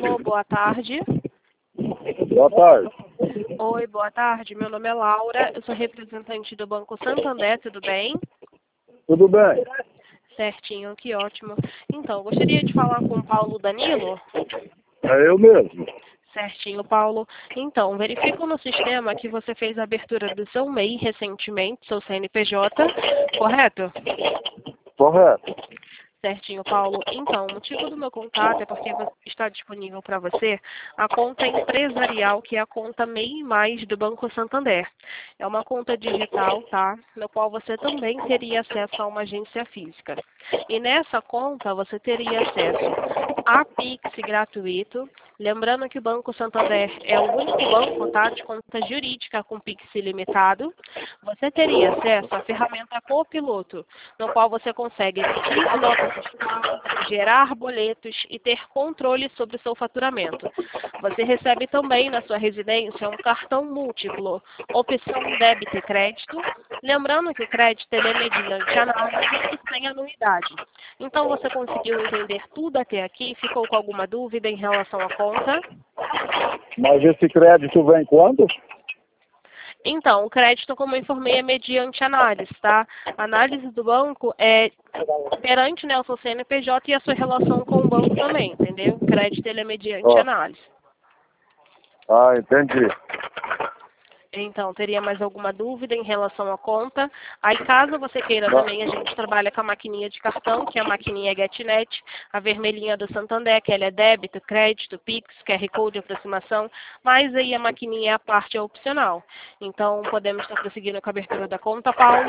Alô, boa tarde. Boa tarde. Oi, boa tarde. Meu nome é Laura, eu sou representante do Banco Santander, tudo bem? Tudo bem? Certinho, que ótimo. Então, gostaria de falar com o Paulo Danilo? É eu mesmo. Certinho, Paulo. Então, verifico no sistema que você fez a abertura do seu MEI recentemente, seu CNPJ, correto? Correto. Certinho, Paulo. Então, o motivo do meu contato é porque está disponível para você a conta empresarial, que é a conta MEI Mais do Banco Santander. É uma conta digital, tá? No qual você também teria acesso a uma agência física. E nessa conta você teria acesso a Pix gratuito. Lembrando que o Banco Santander é o único banco, tá, de conta jurídica com Pix ilimitado. Você teria acesso à ferramenta Copiloto, no qual você consegue emitir notas fiscais, gerar boletos e ter controle sobre o seu faturamento. Você recebe também na sua residência um cartão múltiplo, opção débito e crédito. Lembrando que o crédito ele é mediante análise e sem anuidade. Então você conseguiu entender tudo até aqui? Ficou com alguma dúvida em relação à conta? Mas esse crédito vem quando? Então, o crédito, como eu informei, é mediante análise, tá? A análise do banco é perante, né, o seu CNPJ e a sua relação com o banco também, entendeu? O crédito ele é mediante Ó. análise. Ah, entendi. Então, teria mais alguma dúvida em relação à conta? Aí, caso você queira Não. também, a gente trabalha com a maquininha de cartão, que é a maquininha GetNet, a vermelhinha do Santander, que ela é débito, crédito, Pix, QR Code, aproximação, mas aí a maquininha é a parte opcional. Então, podemos estar prosseguindo com a abertura da conta, Paulo?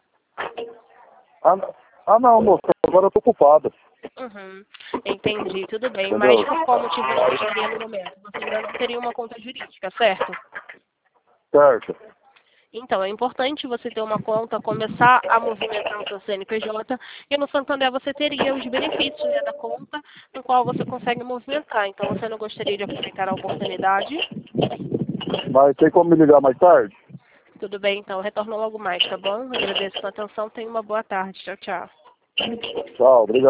Não, moço. Agora eu tô ocupado. Uhum, entendi, tudo bem. Entendeu? Mas por qual motivo você gostaria no momento? Você ainda não teria uma conta jurídica, certo? Certo. Então, é importante você ter uma conta, começar a movimentar o seu CNPJ, e no Santander você teria os benefícios, né, da conta, no qual você consegue movimentar. Então, você não gostaria de aproveitar a oportunidade? Mas tem como me ligar mais tarde? Tudo bem, então, eu retorno logo mais, tá bom? Agradeço a sua atenção, tenha uma boa tarde. Tchau, tchau. Tchau, obrigado.